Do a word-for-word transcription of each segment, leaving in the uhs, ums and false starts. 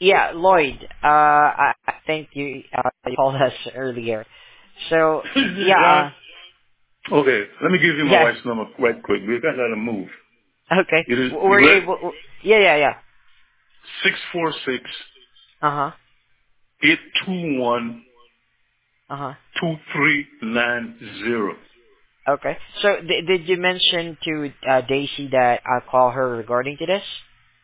Yeah, Lloyd. Uh, I, I think you, uh, you called us earlier. So, John? yeah, uh, Okay, let me give you my yeah. wife's number right quick. We got to move. Okay. It is, Were you you ready? able? Yeah, yeah, yeah. six four six, Uh huh. eight two one, Uh huh. two three nine zero. Okay. So, d- did you mention to uh, Daisy that I'll call her regarding to this?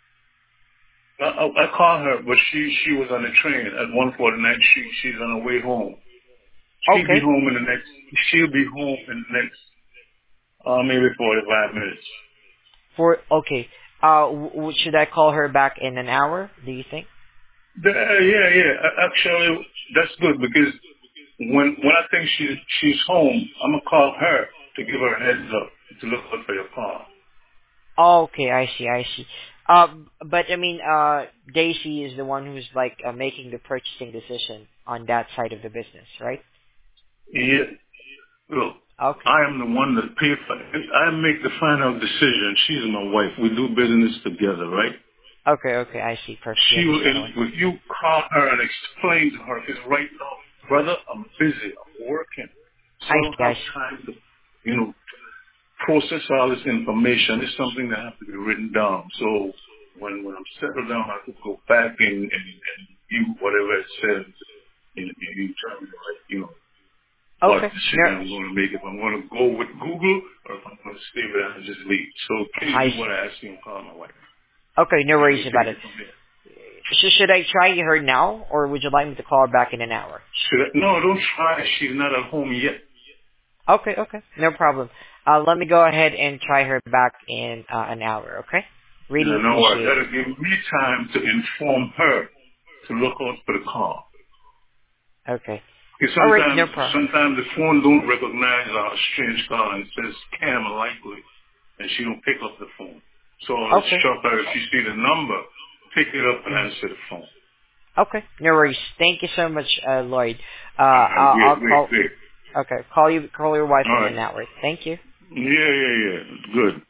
I, I, I called her, but she, she was on the train at one forty-nine. She, she's on her way home. She'll be Okay. home in the next, she'll be home in the next, uh, maybe forty-five minutes. For okay. Uh, w- w- should I call her back in an hour? Do you think? Yeah, yeah, yeah. A- Actually, that's good because when when I think she she's home, I'm gonna call her to give her a heads up to look out for your call. Okay, I see, I see. Uh, but I mean, uh, Daisy is the one who's like uh, making the purchasing decision on that side of the business, right? Yeah. Look, Okay, I am the one that pay for it. I make the final decision. She's my wife. We do business together, right? okay, okay. I see. Perfectly She will, understand. and if you call her and explain to her, because right now, brother, I'm busy. I'm working. So I I don't see, I have see. time to, you know, process all this information. It's something that has to be written down. So when, when I'm settled down, I could go back and, and, and view whatever it says and, and you tell me, like, you know, what Okay, no, decision I'm going to make, if I'm going to go with Google or if I'm going to stay with it and just leave. So please I do what see. I asked you and call my wife. Okay, no And worries we'll about take it. it from there. Sh- should I try her now, or would you like me to call her back in an hour? Should I? No, don't try. She's not at home yet. Okay, okay, no problem. Uh, let me go ahead and try her back in uh, an hour. Okay. You Really know, no, appreciate it. that'll give me time to inform her to look out for the call. Okay. Because All right, sometimes, no problem. sometimes the phone don't recognize our strange call and it says scam likely, and she don't pick up the phone. So I'll Okay. instruct her if she see the number, pick it up and Mhm. answer the phone. Okay, no worries. Thank you so much, uh, Lloyd. Uh, All right, I'll, great, I'll great, call. great. Okay, call you. Call your wife All in right. an hour. Thank you. Yeah, yeah, yeah. Good.